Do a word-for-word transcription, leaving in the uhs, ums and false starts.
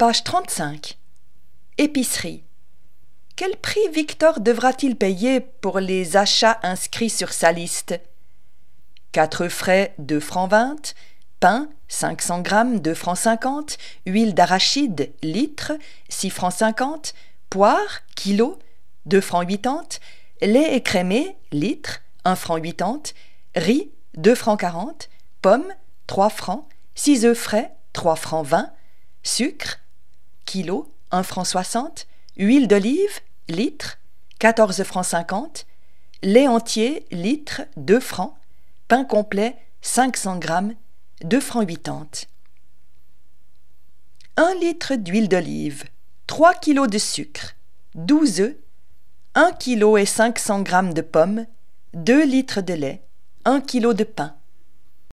Page trente-cinq. Épicerie. Quel prix Victor devra-t-il payer pour les achats inscrits sur sa liste? Quatre frais, deux francs vingt, pain, cinq cents grammes, deux francs cinquante, huile d'arachide, litre, six francs cinquante, poire, kilo, deux francs quatre-vingt-dix, lait écrémé, litre, un franc quatre-vingt-dix, riz, deux francs quarante, pommes, trois francs, six œufs frais, trois francs vingt, sucre, kilo, un franc soixante, huile d'olive, litre, quatorze francs cinquante, lait entier, litre, deux francs, pain complet, cinq cents grammes, deux francs quatre-vingt-dix. un litre d'huile d'olive, trois kilos de sucre, douze œufs, un kilo et cinq cents grammes de pommes, deux litres de lait, un kilo de pain.